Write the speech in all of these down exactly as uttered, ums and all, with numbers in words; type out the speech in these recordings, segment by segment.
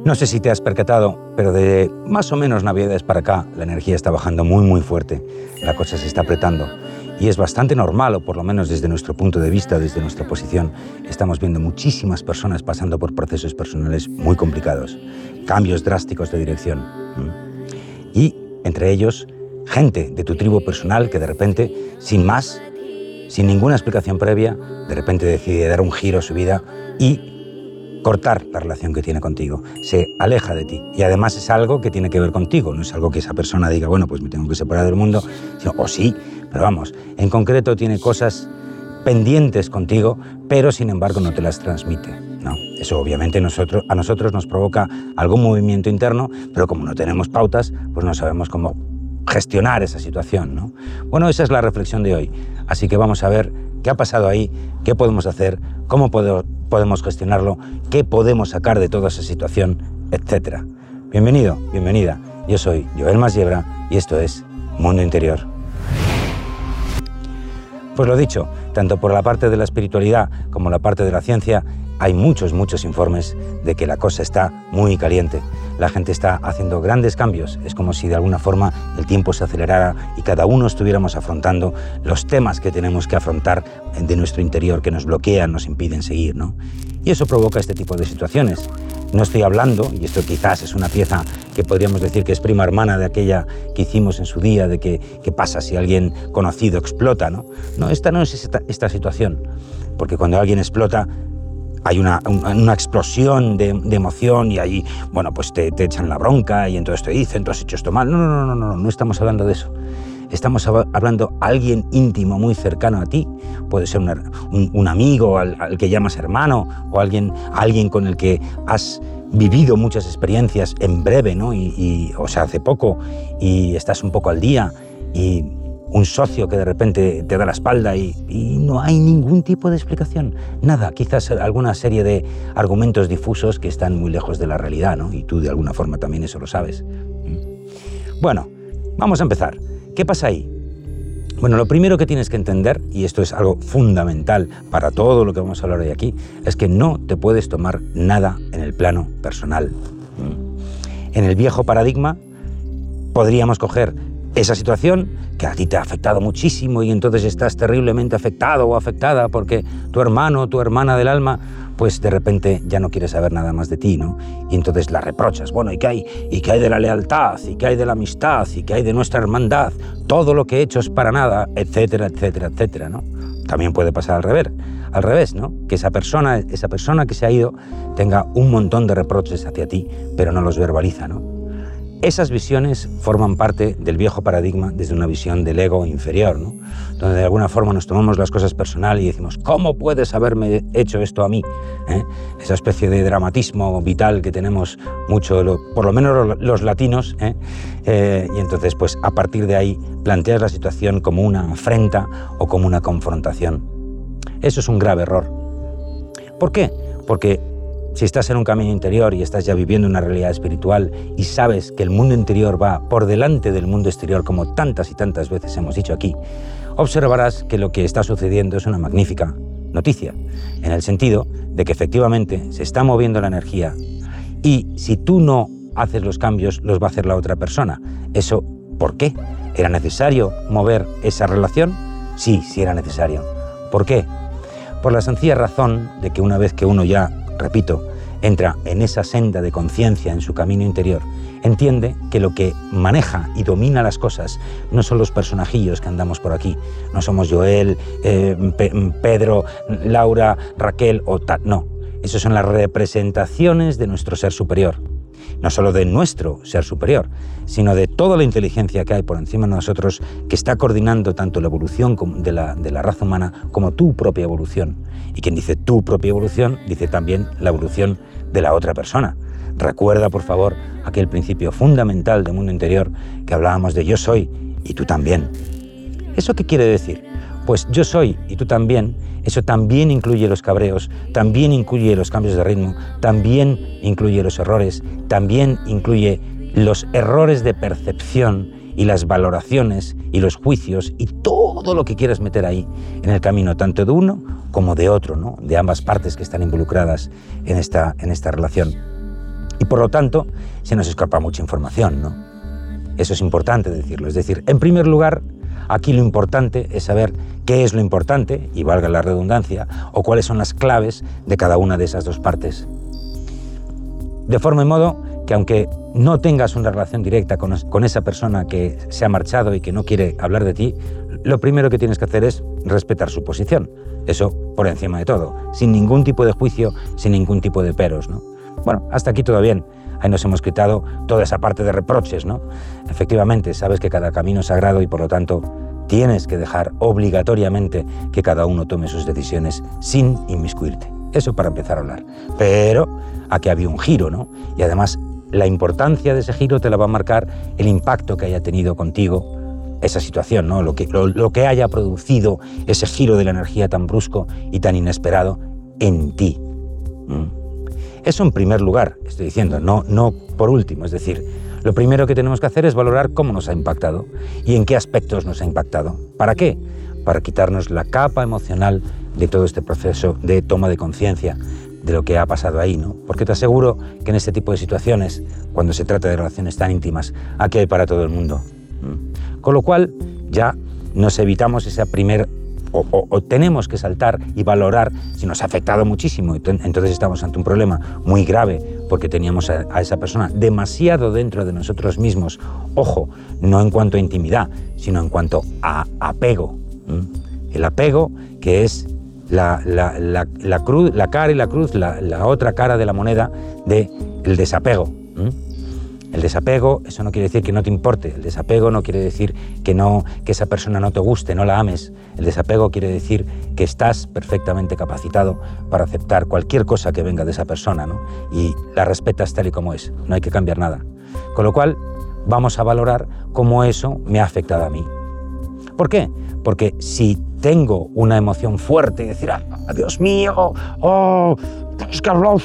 No sé si te has percatado, pero de más o menos Navidades para acá, la energía está bajando muy, muy fuerte. La cosa se está apretando. Y es bastante normal, o por lo menos desde nuestro punto de vista, desde nuestra posición, estamos viendo muchísimas personas pasando por procesos personales muy complicados, cambios drásticos de dirección. Y, entre ellos, gente de tu tribu personal que de repente, sin más, sin ninguna explicación previa, de repente decide dar un giro a su vida y cortar la relación que tiene contigo, se aleja de ti. Y además es algo que tiene que ver contigo, no es algo que esa persona diga, bueno, pues me tengo que separar del mundo, sino, o sí, pero vamos, en concreto tiene cosas pendientes contigo, pero sin embargo no te las transmite. No, eso obviamente nosotros, a nosotros nos provoca algún movimiento interno, pero como no tenemos pautas, pues no sabemos cómo gestionar esa situación, ¿no? Bueno, esa es la reflexión de hoy, así que vamos a ver qué ha pasado ahí, qué podemos hacer, cómo puedo, podemos gestionarlo, qué podemos sacar de toda esa situación, etcétera. Bienvenido, bienvenida. Yo soy Joel Masiebra y esto es Mundo Interior. Pues lo dicho, tanto por la parte de la espiritualidad como la parte de la ciencia, hay muchos, muchos informes de que la cosa está muy caliente. La gente está haciendo grandes cambios. Es como si de alguna forma el tiempo se acelerara y cada uno estuviéramos afrontando los temas que tenemos que afrontar de nuestro interior, que nos bloquean, nos impiden seguir, ¿no? Y eso provoca este tipo de situaciones. No estoy hablando, y esto quizás es una pieza que podríamos decir que es prima hermana de aquella que hicimos en su día, de que, qué pasa si alguien conocido explota, ¿no? No, esta no es esta, esta situación, porque cuando alguien explota, hay una, una, una explosión de, de emoción y ahí, bueno, pues te, te echan la bronca y entonces te dicen, tú has hecho esto mal. No, no, no, no, no, no estamos hablando de eso. Estamos hablando de alguien íntimo, muy cercano a ti. Puede ser una, un, un amigo al, al que llamas hermano o alguien, alguien con el que has vivido muchas experiencias en breve, ¿no? Y, y, o sea, hace poco y estás un poco al día y un socio que de repente te da la espalda y, y no hay ningún tipo de explicación, nada, quizás alguna serie de argumentos difusos que están muy lejos de la realidad, ¿no? Y tú de alguna forma también eso lo sabes. Bueno, vamos a empezar. ¿Qué pasa ahí? Bueno, lo primero que tienes que entender, y esto es algo fundamental para todo lo que vamos a hablar hoy aquí, es que no te puedes tomar nada en el plano personal. En el viejo paradigma podríamos coger esa situación que a ti te ha afectado muchísimo y entonces estás terriblemente afectado o afectada porque tu hermano o tu hermana del alma, pues de repente ya no quiere saber nada más de ti, ¿no? Y entonces la reprochas. Bueno, ¿y qué hay? ¿Y qué hay de la lealtad? ¿Y qué hay de la amistad? ¿Y qué hay de nuestra hermandad? Todo lo que he hecho es para nada, etcétera, etcétera, etcétera, ¿no? También puede pasar al revés, al revés, ¿no? Que esa persona, esa persona que se ha ido tenga un montón de reproches hacia ti, pero no los verbaliza, ¿no? Esas visiones forman parte del viejo paradigma desde una visión del ego inferior, ¿no? Donde de alguna forma nos tomamos las cosas personal y decimos, ¿cómo puedes haberme hecho esto a mí? ¿Eh? Esa especie de dramatismo vital que tenemos mucho, lo, por lo menos los latinos, ¿eh? Eh, y entonces pues a partir de ahí planteas la situación como una afrenta o como una confrontación. Eso es un grave error. ¿Por qué? Porque si estás en un camino interior y estás ya viviendo una realidad espiritual y sabes que el mundo interior va por delante del mundo exterior, como tantas y tantas veces hemos dicho aquí, observarás que lo que está sucediendo es una magnífica noticia, en el sentido de que efectivamente se está moviendo la energía y si tú no haces los cambios, los va a hacer la otra persona. ¿Eso por qué? ¿Era necesario mover esa relación? Sí, sí era necesario. ¿Por qué? Por la sencilla razón de que una vez que uno ya, repito, entra en esa senda de conciencia en su camino interior, entiende que lo que maneja y domina las cosas no son los personajillos que andamos por aquí, no somos Joel, eh, Pe Pedro, Laura, Raquel o tal, no, esos son las representaciones de nuestro ser superior, no solo de nuestro ser superior, sino de toda la inteligencia que hay por encima de nosotros que está coordinando tanto la evolución de la, de la raza humana como tu propia evolución. Y quien dice tu propia evolución, dice también la evolución de la otra persona. Recuerda, por favor, aquel principio fundamental del mundo interior que hablábamos de yo soy y tú también. ¿Eso qué quiere decir? Pues yo soy y tú también, eso también incluye los cabreos, también incluye los cambios de ritmo, también incluye los errores, también incluye los errores de percepción y las valoraciones y los juicios y todo lo que quieras meter ahí en el camino, tanto de uno como de otro, ¿no? De ambas partes que están involucradas en esta, en esta relación. Y por lo tanto, se nos escapa mucha información, ¿no? Eso es importante decirlo. Es decir, en primer lugar, aquí lo importante es saber qué es lo importante, y valga la redundancia, o cuáles son las claves de cada una de esas dos partes. De forma y modo que aunque no tengas una relación directa con, con esa persona que se ha marchado y que no quiere hablar de ti, lo primero que tienes que hacer es respetar su posición. Eso por encima de todo, sin ningún tipo de juicio, sin ningún tipo de peros, ¿no? Bueno, hasta aquí todo bien. Ahí nos hemos quitado toda esa parte de reproches, ¿no? Efectivamente, sabes que cada camino es sagrado y por lo tanto tienes que dejar obligatoriamente que cada uno tome sus decisiones sin inmiscuirte. Eso para empezar a hablar. Pero aquí había un giro, ¿no? Y además la importancia de ese giro te la va a marcar el impacto que haya tenido contigo esa situación, ¿no? Lo que, lo, lo que haya producido ese giro de la energía tan brusco y tan inesperado en ti. ¿Mm? Eso en primer lugar, estoy diciendo, no, no por último. Es decir, lo primero que tenemos que hacer es valorar cómo nos ha impactado y en qué aspectos nos ha impactado. ¿Para qué? Para quitarnos la capa emocional de todo este proceso de toma de conciencia de lo que ha pasado ahí, ¿no? Porque te aseguro que en este tipo de situaciones, cuando se trata de relaciones tan íntimas, aquí hay para todo el mundo. ¿Mm? Con lo cual, ya nos evitamos esa primer... O, o, o tenemos que saltar y valorar si nos ha afectado muchísimo. Entonces estamos ante un problema muy grave porque teníamos a, a esa persona demasiado dentro de nosotros mismos. Ojo, no en cuanto a intimidad, sino en cuanto a apego. ¿Mm? El apego que es la, la, la, la, cruz, la cara y la cruz, la, la otra cara de la moneda del desapego. ¿Mm? El desapego, eso no quiere decir que no te importe. El desapego no quiere decir que, no, que esa persona no te guste, no la ames. El desapego quiere decir que estás perfectamente capacitado para aceptar cualquier cosa que venga de esa persona, ¿no? Y la respetas tal y como es, no hay que cambiar nada. Con lo cual, vamos a valorar cómo eso me ha afectado a mí. ¿Por qué? Porque si tengo una emoción fuerte, decir, ah, Dios mío, oh, es que hablar,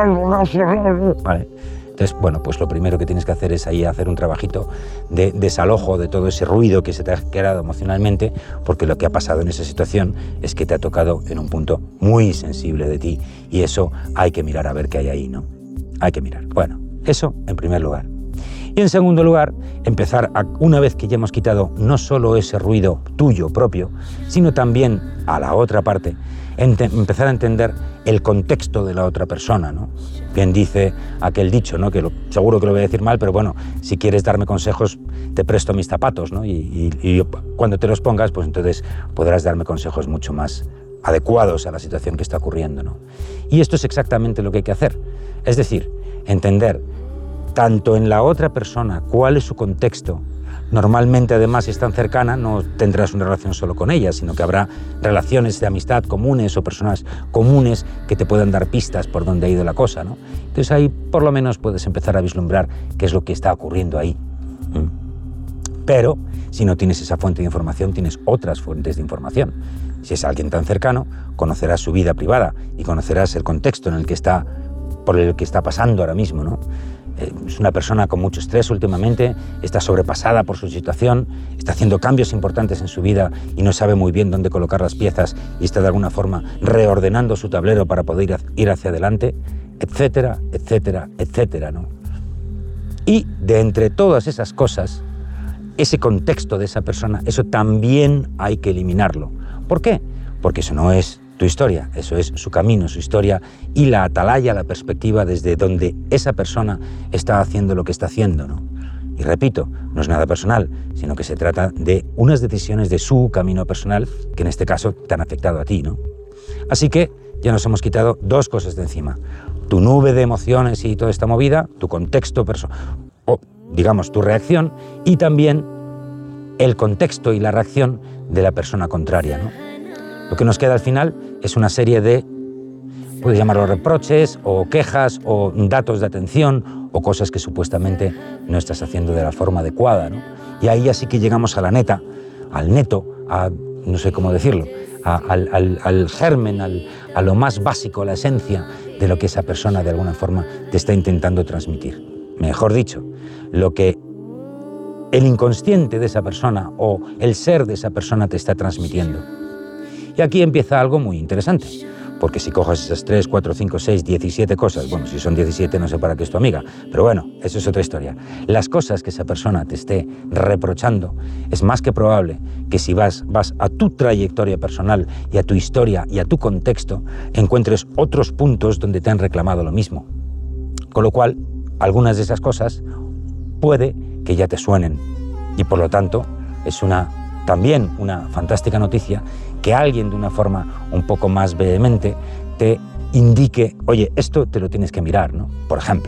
vale. Entonces, bueno, pues lo primero que tienes que hacer es ahí hacer un trabajito de desalojo de todo ese ruido que se te ha generado emocionalmente, porque lo que ha pasado en esa situación es que te ha tocado en un punto muy sensible de ti y eso hay que mirar a ver qué hay ahí, ¿no? Hay que mirar. Bueno, eso en primer lugar. Y en segundo lugar, empezar, a, una vez que ya hemos quitado no solo ese ruido tuyo propio, sino también a la otra parte, empezar a entender el contexto de la otra persona, ¿no? Bien dice aquel dicho, ¿no? Que lo, seguro que lo voy a decir mal, pero bueno, si quieres darme consejos, te presto mis zapatos, ¿no? Y, y, y cuando te los pongas, pues entonces podrás darme consejos mucho más adecuados a la situación que está ocurriendo, ¿no? Y esto es exactamente lo que hay que hacer. Es decir, entender tanto en la otra persona cuál es su contexto. Normalmente, además, si es tan cercana, no tendrás una relación solo con ella, sino que habrá relaciones de amistad comunes o personas comunes que te puedan dar pistas por dónde ha ido la cosa, ¿no? Entonces ahí, por lo menos, puedes empezar a vislumbrar qué es lo que está ocurriendo ahí. ¿Mm? Pero, si no tienes esa fuente de información, tienes otras fuentes de información. Si es alguien tan cercano, conocerás su vida privada y conocerás el contexto en el que está, por el que está pasando ahora mismo, ¿no? Es una persona con mucho estrés últimamente, está sobrepasada por su situación, está haciendo cambios importantes en su vida y no sabe muy bien dónde colocar las piezas y está de alguna forma reordenando su tablero para poder ir hacia adelante, etcétera, etcétera, etcétera, ¿no? Y de entre todas esas cosas, ese contexto de esa persona, eso también hay que eliminarlo. ¿Por qué? Porque eso no es tu historia, eso es su camino, su historia y la atalaya, la perspectiva desde donde esa persona está haciendo lo que está haciendo, ¿no? Y repito, no es nada personal, sino que se trata de unas decisiones de su camino personal que en este caso te han afectado a ti, ¿no? Así que ya nos hemos quitado dos cosas de encima. Tu nube de emociones y toda esta movida, tu contexto personal, o digamos tu reacción, y también el contexto y la reacción de la persona contraria, ¿no? Lo que nos queda al final es una serie de, puedes llamarlo reproches, o quejas, o datos de atención, o cosas que supuestamente no estás haciendo de la forma adecuada, ¿no? Y ahí así que llegamos a la neta, al neto, a no sé cómo decirlo, a, al, al, al germen, al, a lo más básico, a la esencia de lo que esa persona de alguna forma te está intentando transmitir. Mejor dicho, lo que el inconsciente de esa persona o el ser de esa persona te está transmitiendo. Y aquí empieza algo muy interesante, Porque si coges esas tres, cuatro, cinco, seis, diecisiete cosas, bueno, si son diecisiete no sé para qué es tu amiga, pero bueno, eso es otra historia. Las cosas que esa persona te esté reprochando, es más que probable que si vas, vas a tu trayectoria personal y a tu historia y a tu contexto, encuentres otros puntos donde te han reclamado lo mismo. Con lo cual, algunas de esas cosas puede que ya te suenen y por lo tanto es una, también una fantástica noticia que alguien de una forma un poco más vehemente te indique, oye, esto te lo tienes que mirar, ¿no? Por ejemplo.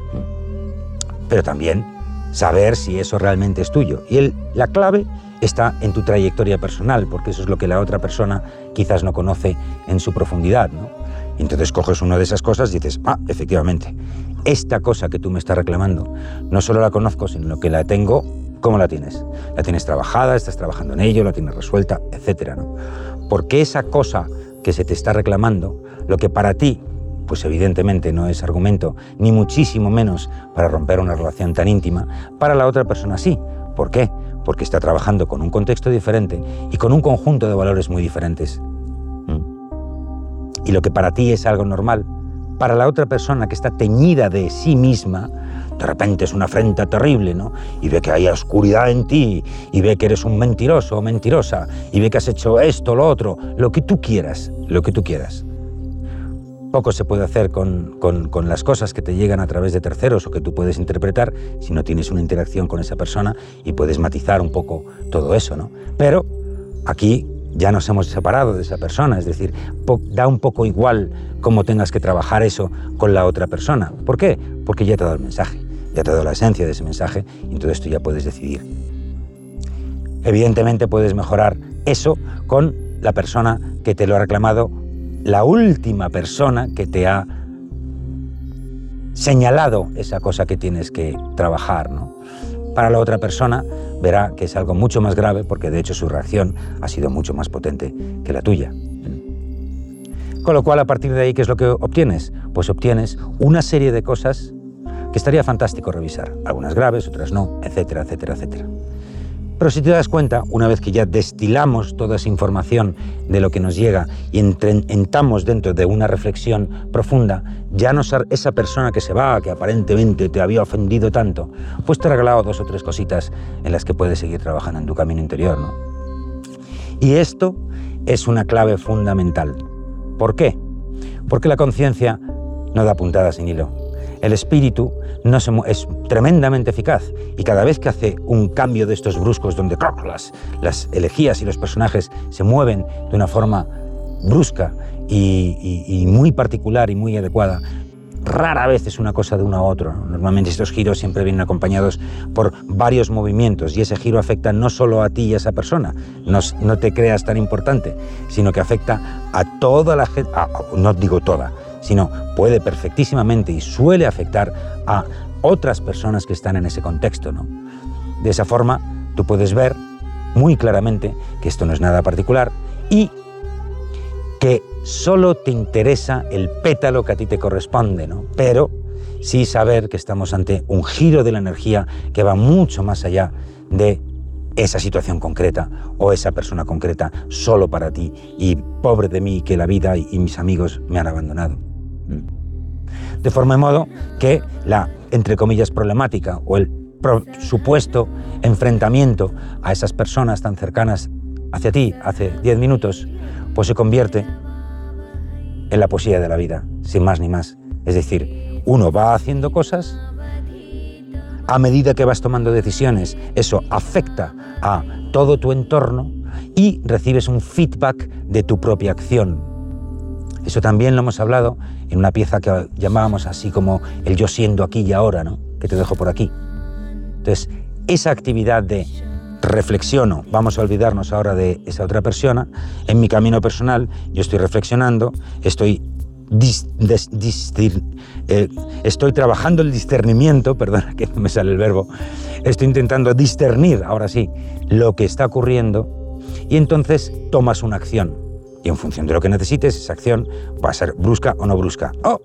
Pero también saber si eso realmente es tuyo. Y el, la clave está en tu trayectoria personal, porque eso es lo que la otra persona quizás no conoce en su profundidad, ¿no? Y entonces coges una de esas cosas y dices, ah, efectivamente, esta cosa que tú me estás reclamando, no solo la conozco, sino que la tengo. ¿Cómo la tienes? ¿La tienes trabajada? ¿Estás trabajando en ello? ¿La tienes resuelta? Etcétera, ¿no? Porque esa cosa que se te está reclamando, lo que para ti, pues evidentemente no es argumento, ni muchísimo menos para romper una relación tan íntima, para la otra persona sí. ¿Por qué? Porque está trabajando con un contexto diferente y con un conjunto de valores muy diferentes. Y lo que para ti es algo normal, para la otra persona que está teñida de sí misma, de repente es una afrenta terrible, ¿no? Y ve que hay oscuridad en ti, y ve que eres un mentiroso o mentirosa, y ve que has hecho esto, lo otro, lo que tú quieras, lo que tú quieras. Poco se puede hacer con, con, con las cosas que te llegan a través de terceros o que tú puedes interpretar si no tienes una interacción con esa persona y puedes matizar un poco todo eso, ¿no? Pero aquí ya nos hemos separado de esa persona, es decir, da un poco igual cómo tengas que trabajar eso con la otra persona. ¿Por qué? Porque ya te ha dado el mensaje, ya te ha dado la esencia de ese mensaje y entonces tú ya puedes decidir. Evidentemente puedes mejorar eso con la persona que te lo ha reclamado, la última persona que te ha señalado esa cosa que tienes que trabajar, ¿no? Para la otra persona verá que es algo mucho más grave porque de hecho su reacción ha sido mucho más potente que la tuya. Con lo cual, a partir de ahí, ¿qué es lo que obtienes? Pues obtienes una serie de cosas que estaría fantástico revisar. Algunas graves, otras no, etcétera, etcétera, etcétera. Pero si te das cuenta, una vez que ya destilamos toda esa información de lo que nos llega y entramos dentro de una reflexión profunda, ya no esa persona que se va, que aparentemente te había ofendido tanto, pues te ha regalado dos o tres cositas en las que puedes seguir trabajando en tu camino interior, ¿no? Y esto es una clave fundamental. ¿Por qué? Porque la conciencia no da puntadas sin hilo. El espíritu no se es tremendamente eficaz y cada vez que hace un cambio de estos bruscos donde las, las elegías y los personajes se mueven de una forma brusca y, y, y muy particular y muy adecuada, rara vez es una cosa de uno a otro. Normalmente estos giros siempre vienen acompañados por varios movimientos y ese giro afecta no solo a ti y a esa persona, no, no te creas tan importante, sino que afecta a toda la gente, no digo toda, sino puede perfectísimamente y suele afectar a otras personas que están en ese contexto, ¿no? De esa forma, tú puedes ver muy claramente que esto no es nada particular y que solo te interesa el pétalo que a ti te corresponde, ¿no? Pero sí saber que estamos ante un giro de la energía que va mucho más allá de esa situación concreta o esa persona concreta solo para ti y pobre de mí que la vida y, y mis amigos me han abandonado. De forma y modo que la, entre comillas, problemática o el pro, supuesto enfrentamiento a esas personas tan cercanas hacia ti hace diez minutos, pues se convierte en la poesía de la vida, sin más ni más. Es decir, uno va haciendo cosas, a medida que vas tomando decisiones, eso afecta a todo tu entorno y recibes un feedback de tu propia acción. Eso también lo hemos hablado en una pieza que llamábamos así como el yo siendo aquí y ahora, ¿no? Que te dejo por aquí. Entonces, esa actividad de reflexiono, vamos a olvidarnos ahora de esa otra persona, en mi camino personal yo estoy reflexionando, estoy, dis, dis, dis, eh, estoy trabajando el discernimiento, perdona que no me sale el verbo, estoy intentando discernir, ahora sí, lo que está ocurriendo y entonces tomas una acción. Y en función de lo que necesites, esa acción va a ser brusca o no brusca. O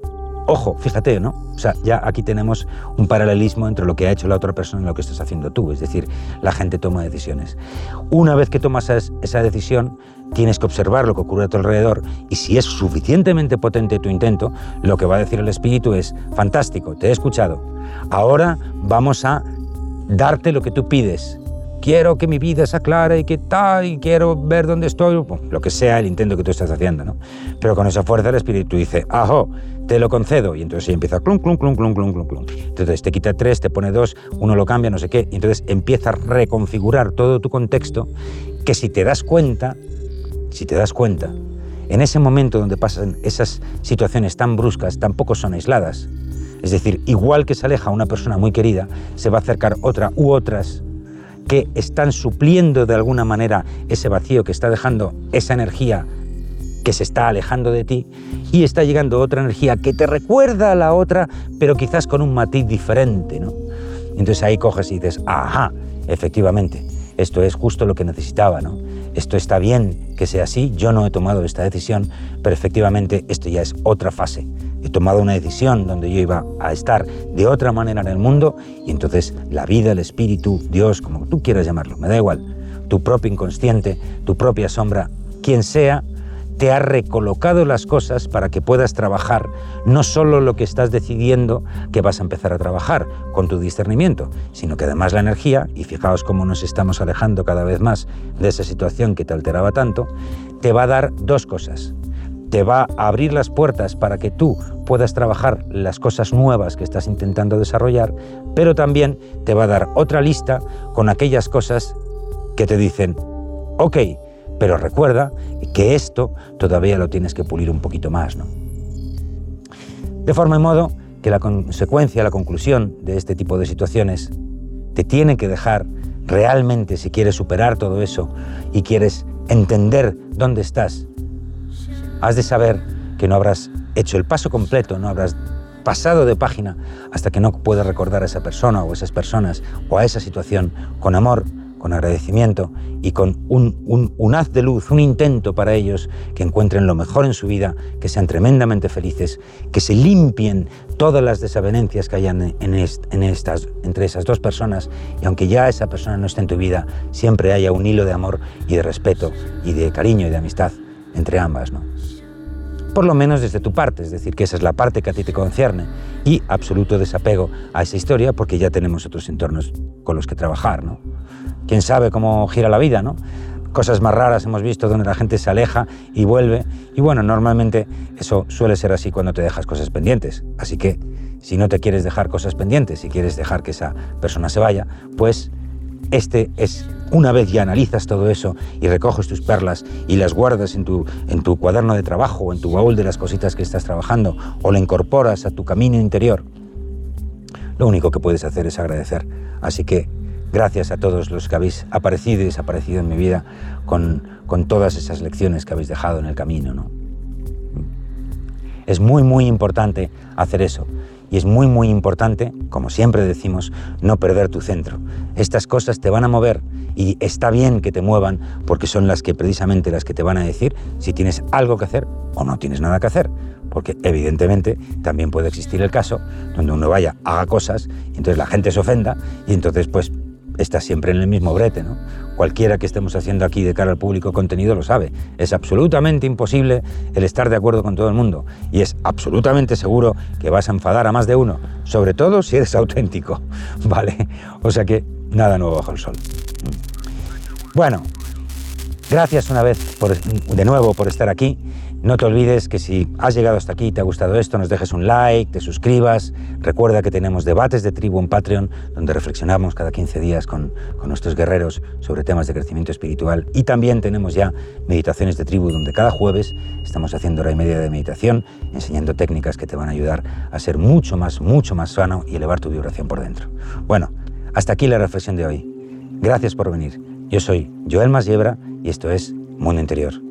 Ojo, fíjate, ¿no? O sea, ya aquí tenemos un paralelismo entre lo que ha hecho la otra persona y lo que estás haciendo tú. Es decir, la gente toma decisiones. Una vez que tomas esa decisión, tienes que observar lo que ocurre a tu alrededor y si es suficientemente potente tu intento, lo que va a decir el espíritu es: fantástico, te he escuchado. Ahora vamos a darte lo que tú pides. Quiero que mi vida se aclare y que tal, y quiero ver dónde estoy, bueno, lo que sea el intento que tú estás haciendo, ¿no? Pero con esa fuerza el espíritu dice: ajo, te lo concedo, y entonces empieza clum, clum, clum, clum, clum, clum, clum. Entonces te quita tres, te pone dos, uno lo cambia, no sé qué, y entonces empieza a reconfigurar todo tu contexto, que si te das cuenta, si te das cuenta, en ese momento donde pasan esas situaciones tan bruscas, tampoco son aisladas. Es decir, igual que se aleja una persona muy querida, se va a acercar otra u otras que están supliendo de alguna manera ese vacío que está dejando esa energía que se está alejando de ti, y está llegando otra energía que te recuerda a la otra, pero quizás con un matiz diferente, ¿no? Entonces ahí coges y dices: ajá, efectivamente, esto es justo lo que necesitaba, ¿no? Esto está bien que sea así, yo no he tomado esta decisión, pero efectivamente esto ya es otra fase. He tomado una decisión donde yo iba a estar de otra manera en el mundo, y entonces la vida, el espíritu, Dios, como tú quieras llamarlo, me da igual, tu propio inconsciente, tu propia sombra, quien sea, te ha recolocado las cosas para que puedas trabajar no solo lo que estás decidiendo que vas a empezar a trabajar con tu discernimiento, sino que además la energía, y fijaos cómo nos estamos alejando cada vez más de esa situación que te alteraba tanto, te va a dar dos cosas. Te va a abrir las puertas para que tú puedas trabajar las cosas nuevas que estás intentando desarrollar, pero también te va a dar otra lista con aquellas cosas que te dicen: ok, pero recuerda que esto todavía lo tienes que pulir un poquito más, ¿no? De forma y modo que la consecuencia, la conclusión de este tipo de situaciones te tiene que dejar realmente, si quieres superar todo eso y quieres entender dónde estás, has de saber que no habrás hecho el paso completo, no habrás pasado de página hasta que no puedas recordar a esa persona o a esas personas o a esa situación con amor, con agradecimiento y con un, un, un haz de luz, un intento para ellos, que encuentren lo mejor en su vida, que sean tremendamente felices, que se limpien todas las desavenencias que hayan en est, en estas, entre esas dos personas, y aunque ya esa persona no esté en tu vida, siempre haya un hilo de amor y de respeto y de cariño y de amistad entre ambas, ¿no? Por lo menos desde tu parte, es decir, que esa es la parte que a ti te concierne, y absoluto desapego a esa historia, porque ya tenemos otros entornos con los que trabajar, ¿no? Quién sabe cómo gira la vida, ¿no? Cosas más raras hemos visto donde la gente se aleja y vuelve, y bueno, normalmente eso suele ser así cuando te dejas cosas pendientes. Así que si no te quieres dejar cosas pendientes, si quieres dejar que esa persona se vaya, pues este es, una vez ya analizas todo eso y recoges tus perlas y las guardas en tu, en tu cuaderno de trabajo o en tu baúl de las cositas que estás trabajando, o la incorporas a tu camino interior, lo único que puedes hacer es agradecer. Así que gracias a todos los que habéis aparecido y desaparecido en mi vida con, con todas esas lecciones que habéis dejado en el camino, ¿no? Es muy, muy importante hacer eso. Y es muy, muy importante, como siempre decimos, no perder tu centro. Estas cosas te van a mover, y está bien que te muevan, porque son las que precisamente las que te van a decir si tienes algo que hacer o no tienes nada que hacer. Porque evidentemente también puede existir el caso donde uno vaya, haga cosas, y entonces la gente se ofenda, y entonces pues estás siempre en el mismo brete, ¿no? Cualquiera que estemos haciendo aquí de cara al público contenido lo sabe. Es absolutamente imposible el estar de acuerdo con todo el mundo, y es absolutamente seguro que vas a enfadar a más de uno, sobre todo si eres auténtico, ¿vale? O sea que nada nuevo bajo el sol. Bueno, gracias una vez por, de nuevo por estar aquí. No te olvides que si has llegado hasta aquí y te ha gustado esto, nos dejes un like, te suscribas. Recuerda que tenemos debates de tribu en Patreon, donde reflexionamos cada quince días con, con nuestros guerreros sobre temas de crecimiento espiritual. Y también tenemos ya meditaciones de tribu, donde cada jueves estamos haciendo hora y media de meditación, enseñando técnicas que te van a ayudar a ser mucho más, mucho más sano y elevar tu vibración por dentro. Bueno, hasta aquí la reflexión de hoy. Gracias por venir. Yo soy Joel Masiebra y esto es Mundo Interior.